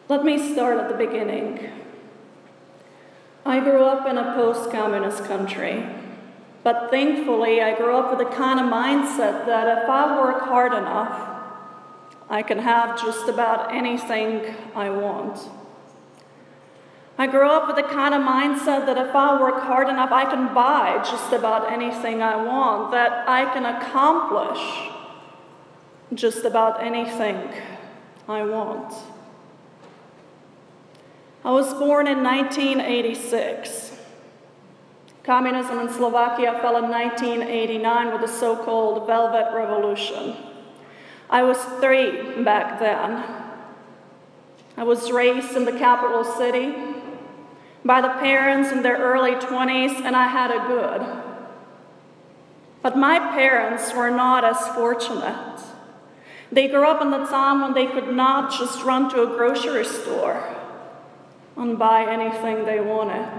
Let me start at the beginning. I grew up in a post-communist country, but thankfully I grew up with the kind of mindset that if I work hard enough, I can have just about anything I want. I grew up with the kind of mindset that if I work hard enough, I can buy just about anything I want, that I can accomplish just about anything I want. I was born in 1986. Communism in Slovakia fell in 1989 with the so-called Velvet Revolution. I was 3 back then. I was raised in the capital city by the parents in their early 20s, and I had it good. But my parents were not as fortunate. They grew up in the time when they could not just run to a grocery store and buy anything they wanted.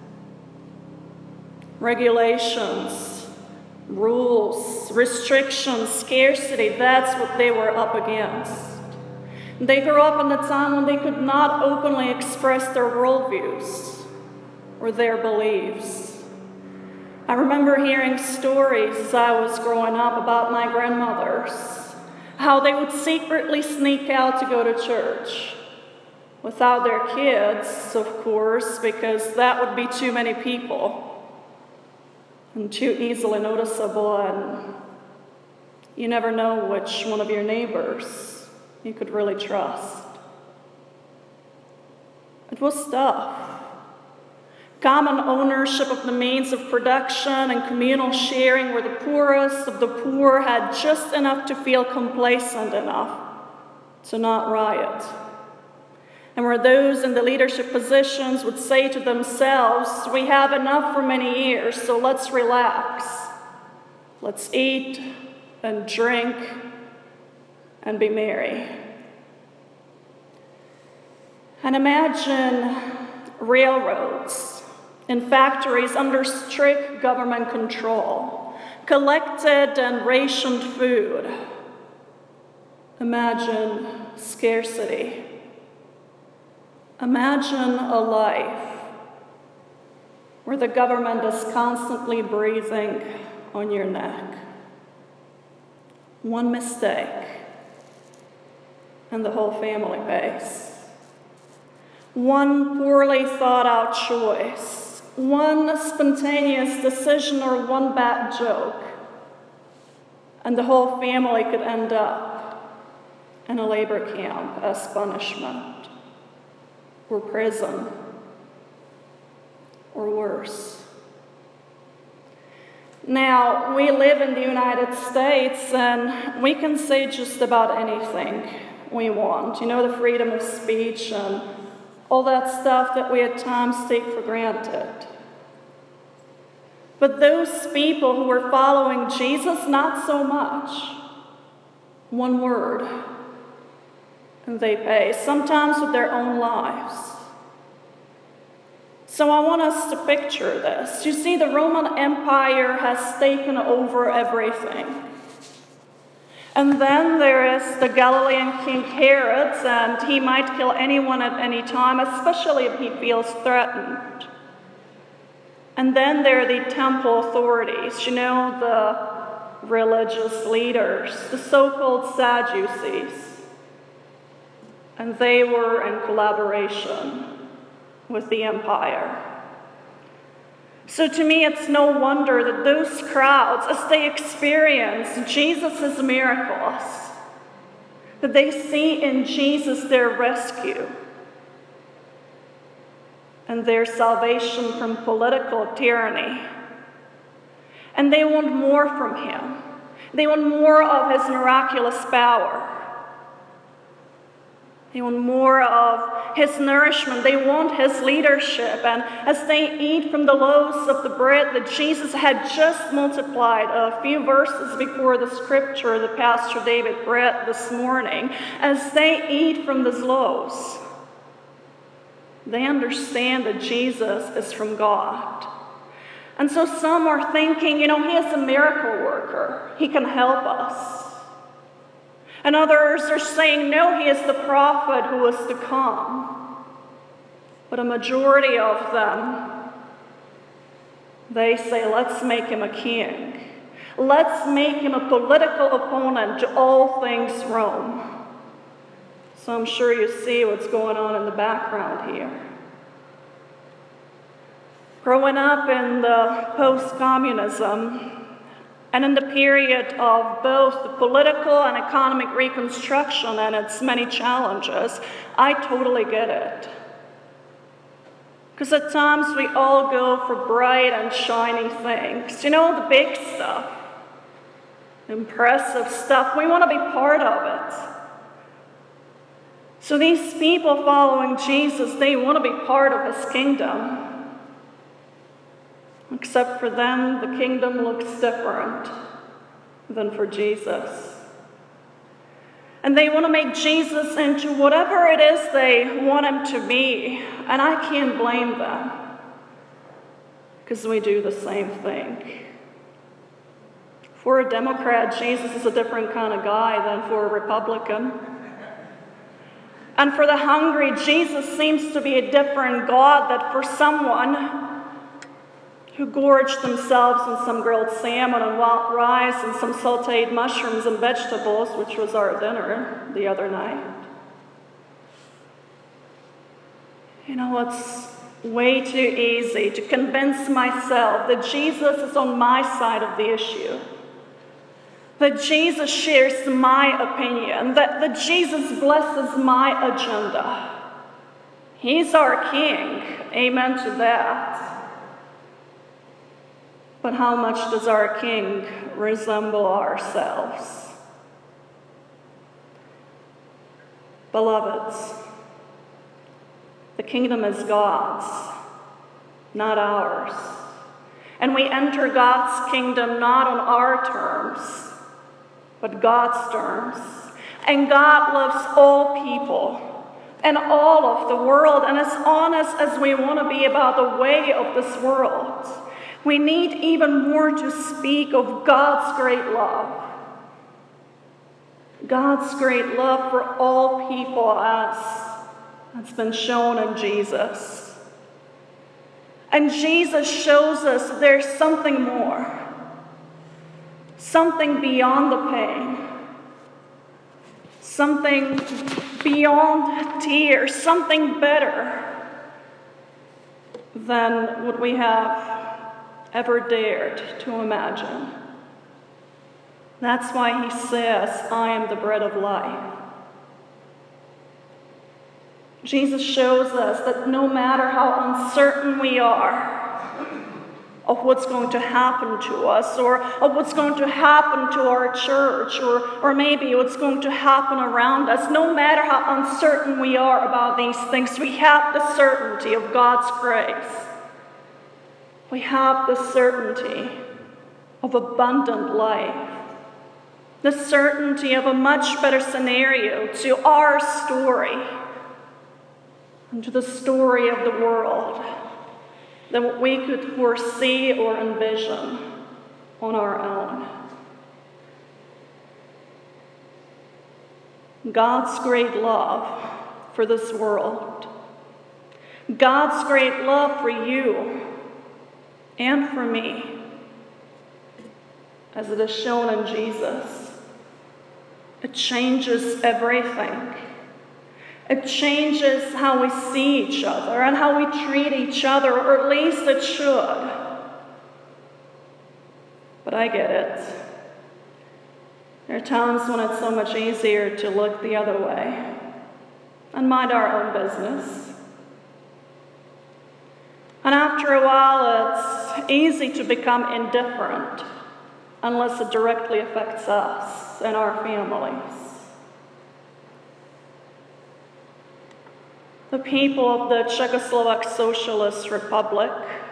Regulations, rules, restrictions, scarcity, that's what they were up against. They grew up in the time when they could not openly express their worldviews or their beliefs. I remember hearing stories as I was growing up about my grandmothers, how they would secretly sneak out to go to church without their kids, of course, because that would be too many people and too easily noticeable, and you never know which one of your neighbors you could really trust. It was tough. Common ownership of the means of production and communal sharing, where the poorest of the poor had just enough to feel complacent enough to not riot, and where those in the leadership positions would say to themselves, "We have enough for many years, so let's relax. Let's eat and drink and be merry." And imagine railroads and factories under strict government control, collected and rationed food. Imagine scarcity. Imagine a life where the government is constantly breathing on your neck. One mistake, and the whole family pays. One poorly thought out choice, one spontaneous decision, or one bad joke, and the whole family could end up in a labor camp as punishment, or prison, or worse. Now, we live in the United States, and we can say just about anything we want. You know, the freedom of speech and all that stuff that we at times take for granted. But those people who were following Jesus, not so much. One word, and they pay, sometimes with their own lives. So I want us to picture this. You see, the Roman Empire has taken over everything. And then there is the Galilean King Herod, and he might kill anyone at any time, especially if he feels threatened. And then there are the temple authorities, you know, the religious leaders, the so-called Sadducees. And they were in collaboration with the empire. So to me, it's no wonder that those crowds, as they experience Jesus' miracles, that they see in Jesus their rescue and their salvation from political tyranny. And they want more from him. They want more of his miraculous power. They want more of his nourishment. They want his leadership. And as they eat from the loaves of the bread that Jesus had just multiplied a few verses before the scripture that Pastor David read this morning, as they eat from these loaves, they understand that Jesus is from God. And so some are thinking, you know, he is a miracle worker. He can help us. And others are saying, no, he is the prophet who is to come. But a majority of them, they say, let's make him a king. Let's make him a political opponent to all things Rome. So I'm sure you see what's going on in the background here. Growing up in the post-communism, and in the period of both the political and economic reconstruction and its many challenges, I totally get it. Because at times we all go for bright and shiny things. You know, the big stuff, impressive stuff. We want to be part of it. So these people following Jesus, they want to be part of his kingdom. Except for them, the kingdom looks different than for Jesus. And they want to make Jesus into whatever it is they want him to be. And I can't blame them, because we do the same thing. For a Democrat, Jesus is a different kind of guy than for a Republican. And for the hungry, Jesus seems to be a different God than for someone who gorged themselves on some grilled salmon and wild rice and some sauteed mushrooms and vegetables, which was our dinner the other night. You know, it's way too easy to convince myself that Jesus is on my side of the issue, that Jesus shares my opinion, that Jesus blesses my agenda. He's our king. Amen to that. But how much does our king resemble ourselves? Beloveds, the kingdom is God's, not ours. And we enter God's kingdom not on our terms, but God's terms. And God loves all people and all of the world. And as honest as we want to be about the way of this world, we need even more to speak of God's great love. God's great love for all people as that's been shown in Jesus. And Jesus shows us there's something more. Something beyond the pain. Something beyond tears. Something better than what we have ever dared to imagine. That's why he says, I am the bread of life. Jesus shows us that no matter how uncertain we are of what's going to happen to us, or of what's going to happen to our church, or maybe what's going to happen around us, no matter how uncertain we are about these things, we have the certainty of God's grace. We have the certainty of abundant life, the certainty of a much better scenario to our story and to the story of the world than what we could foresee or envision on our own. God's great love for this world, God's great love for you and for me, as it is shown in Jesus, it changes everything. It changes how we see each other and how we treat each other, or at least it should. But I get it. There are times when it's so much easier to look the other way and mind our own business. And after a while, it's easy to become indifferent unless it directly affects us and our families. The people of the Czechoslovak Socialist Republic,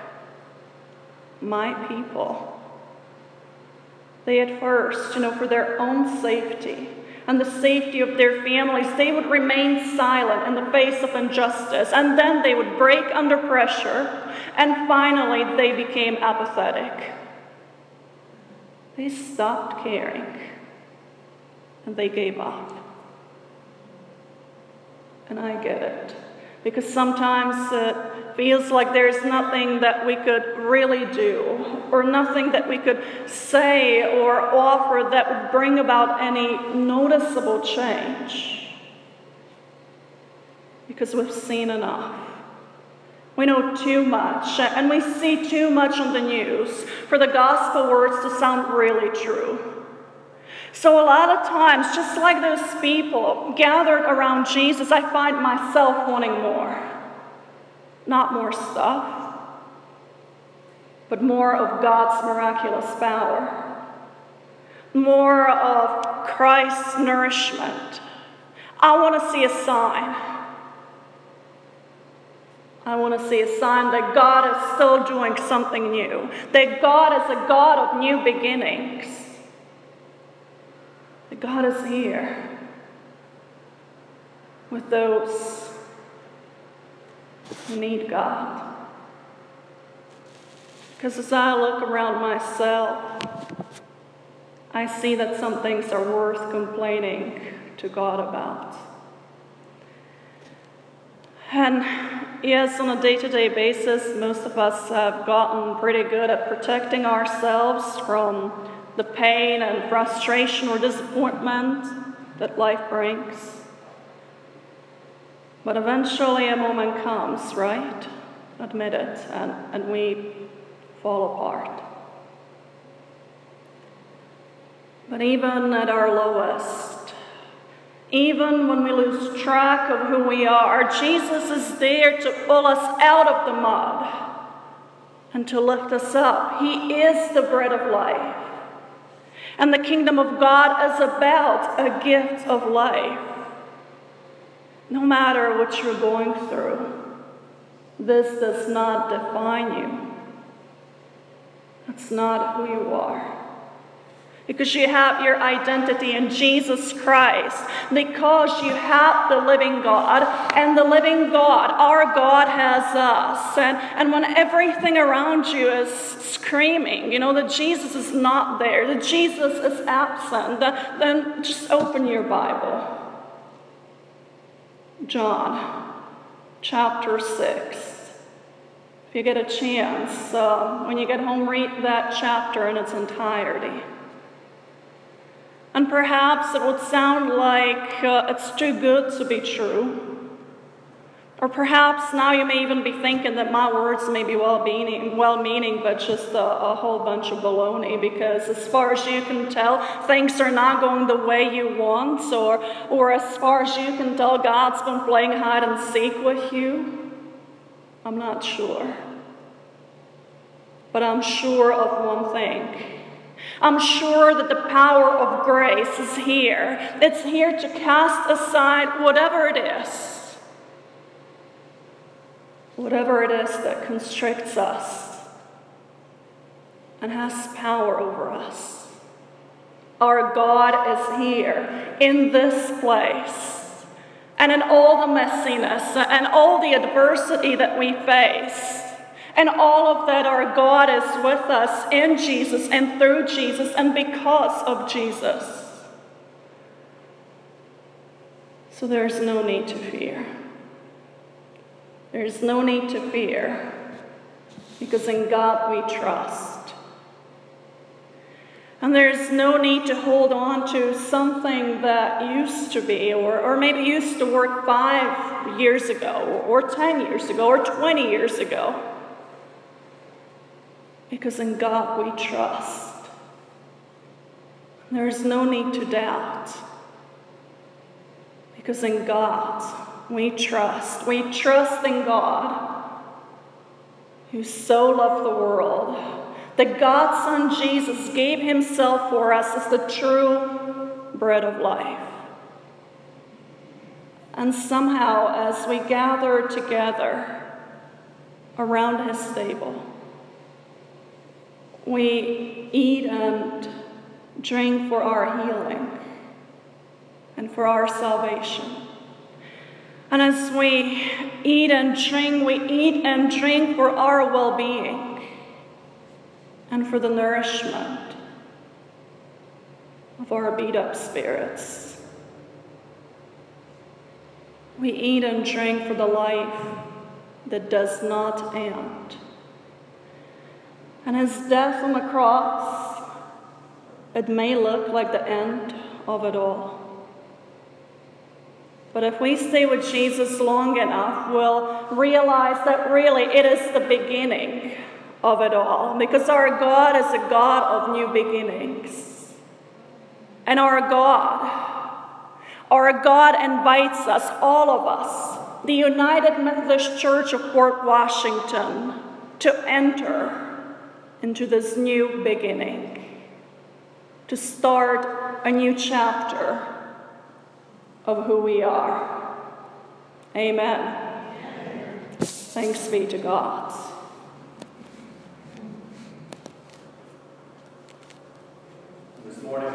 my people, they at first, for their own safety and the safety of their families, they would remain silent in the face of injustice, and then they would break under pressure, and finally they became apathetic. They stopped caring. and they gave up. And I get it, because sometimes it feels like there's nothing that we could really do, or nothing that we could say or offer that would bring about any noticeable change. Because we've seen enough. We know too much, and we see too much on the news for the gospel words to sound really true. So a lot of times, just like those people gathered around Jesus, I find myself wanting more. Not more stuff, but more of God's miraculous power. More of Christ's nourishment. I want to see a sign. I want to see a sign that God is still doing something new. That God is a God of new beginnings. That God is here with those who need God. Because as I look around myself, I see that some things are worth complaining to God about. And yes, on a day-to-day basis, most of us have gotten pretty good at protecting ourselves from the pain and frustration or disappointment that life brings. But eventually a moment comes, right? Admit it, and we fall apart. But even at our lowest, even when we lose track of who we are, Jesus is there to pull us out of the mud and to lift us up. He is the bread of life. And the kingdom of God is about a gift of life. No matter what you're going through, this does not define you. That's not who you are. Because you have your identity in Jesus Christ. Because you have the living God. And the living God, our God, has us. And when everything around you is screaming, that Jesus is not there, that Jesus is absent, then just open your Bible. John, chapter 6. If you get a chance, when you get home, read that chapter in its entirety. And perhaps it would sound like it's too good to be true. Or perhaps now you may even be thinking that my words may be well-meaning, but just a whole bunch of baloney, because as far as you can tell, things are not going the way you want, or as far as you can tell, God's been playing hide and seek with you. I'm not sure. But I'm sure of one thing. I'm sure that the power of grace is here. It's here to cast aside whatever it is. Whatever it is that constricts us and has power over us. Our God is here in this place. And in all the messiness and all the adversity that we face. And all of that, our God is with us in Jesus and through Jesus and because of Jesus. So there's no need to fear. There's no need to fear because in God we trust. And there's no need to hold on to something that used to be or maybe used to work 5 years ago or 10 years ago or 20 years ago. Because in God we trust. There is no need to doubt. Because in God we trust. We trust in God, who so loved the world, that God's Son Jesus gave himself for us as the true bread of life. And somehow, as we gather together around his table, we eat and drink for our healing and for our salvation. And as we eat and drink for our well-being and for the nourishment of our beat-up spirits. We eat and drink for the life that does not end. And his death on the cross, it may look like the end of it all. But if we stay with Jesus long enough, we'll realize that really it is the beginning of it all. Because our God is a God of new beginnings. And our God invites us, all of us, the United Methodist Church of Port Washington, to enter into this new beginning, to start a new chapter of who we are. Amen. Thanks be to God. This morning.